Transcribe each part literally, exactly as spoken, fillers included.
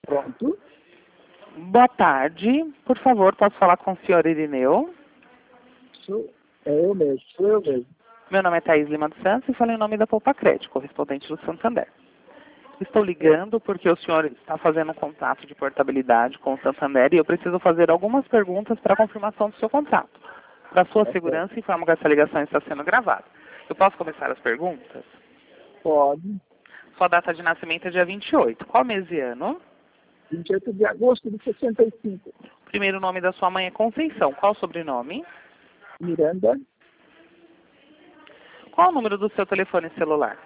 Pronto. Boa tarde. Por favor, posso falar com o senhor Irineu? Sou, é eu mesmo, sou eu mesmo. Meu nome é Thaís Lima dos Santos e falo em nome da Poupa Crédito, correspondente do Santander. Estou ligando porque o senhor está fazendo um contrato de portabilidade com o Santander e eu preciso fazer algumas perguntas para a confirmação do seu contrato. Para sua Ok. segurança, informo que essa ligação está sendo gravada. Eu posso começar as perguntas? Pode. Sua data de nascimento é dia vinte e oito. Qual mês e ano? vinte e oito de agosto de sessenta e cinco. Primeiro nome da sua mãe é Conceição. Qual o sobrenome? Miranda. Qual o número do seu telefone celular?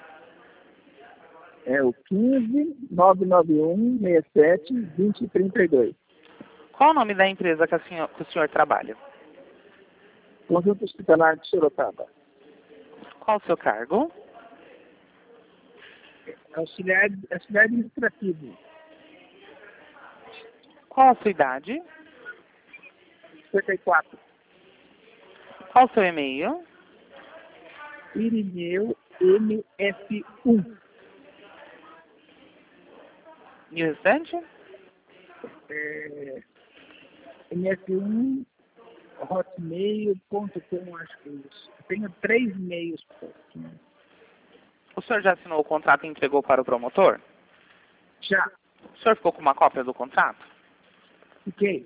É o quinze, nove nove um, sessenta e sete, vinte, trinta e dois. Qual o nome da empresa que, a senhor, que o senhor trabalha? Conjunto Hospitalar de Sorocaba. Qual o seu cargo? Auxiliar, auxiliar administrativo. Qual a sua idade? cinquenta e quatro. Qual o seu e-mail? Irineu M F um. E o restante? É, M F um, hotmail ponto com, acho que é isso. Tenho três e-mails. O senhor já assinou o contrato e entregou para o promotor? Já. O senhor ficou com uma cópia do contrato? Fiquei.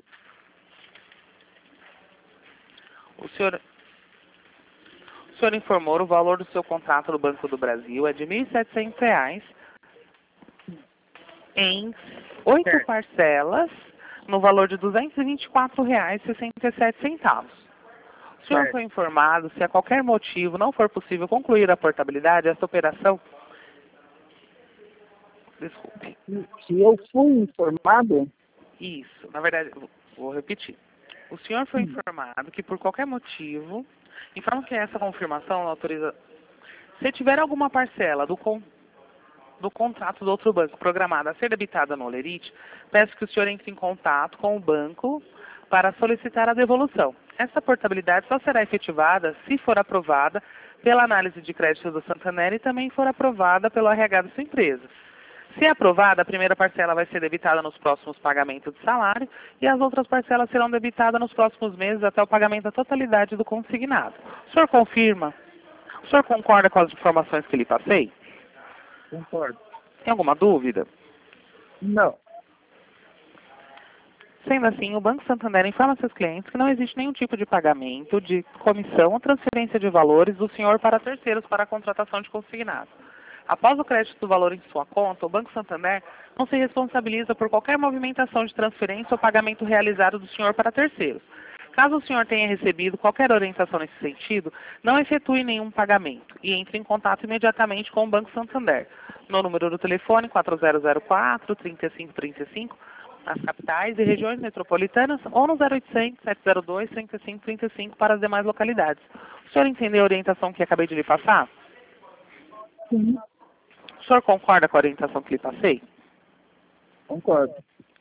O senhor, o senhor informou o valor do seu contrato no Banco do Brasil é de mil e setecentos reais em oito Certo. parcelas no valor de duzentos e vinte e quatro reais e sessenta e sete centavos. O senhor Certo. foi informado, se a qualquer motivo não for possível concluir a portabilidade, essa operação... Desculpe. Se eu fui informado, Isso, na verdade, vou repetir. O senhor foi Hum. informado que por qualquer motivo, informa que essa confirmação autoriza... Se tiver alguma parcela do, con... do contrato do outro banco programada a ser debitada no Olerite, peço que o senhor entre em contato com o banco para solicitar a devolução. Essa portabilidade só será efetivada se for aprovada pela análise de crédito do Santander e também for aprovada pelo R H da sua empresa. Se aprovada, a primeira parcela vai ser debitada nos próximos pagamentos de salário e as outras parcelas serão debitadas nos próximos meses até o pagamento da totalidade do consignado. O senhor confirma? O senhor concorda com as informações que lhe passei? concordo. Tem alguma dúvida? Não. Sendo assim, o Banco Santander informa seus clientes que não existe nenhum tipo de pagamento, de comissão ou transferência de valores do senhor para terceiros para a contratação de consignado. Após o crédito do valor em sua conta, o Banco Santander não se responsabiliza por qualquer movimentação de transferência ou pagamento realizado do senhor para terceiros. Caso o senhor tenha recebido qualquer orientação nesse sentido, não efetue nenhum pagamento e entre em contato imediatamente com o Banco Santander, no número do telefone quatro zero zero quatro, trinta e cinco trinta e cinco, nas capitais e regiões metropolitanas, ou no zero oitocentos, sete zero dois, trinta e cinco trinta e cinco para as demais localidades. O senhor entendeu a orientação que acabei de lhe passar? Sim. O senhor concorda com a orientação que lhe passei? Concordo.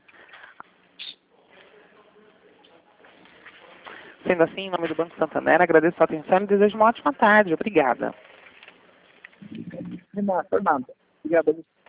Sendo assim, em nome do Banco Santander, agradeço a sua atenção e desejo uma ótima tarde. Obrigada. De nada, Fernando. Obrigado a você.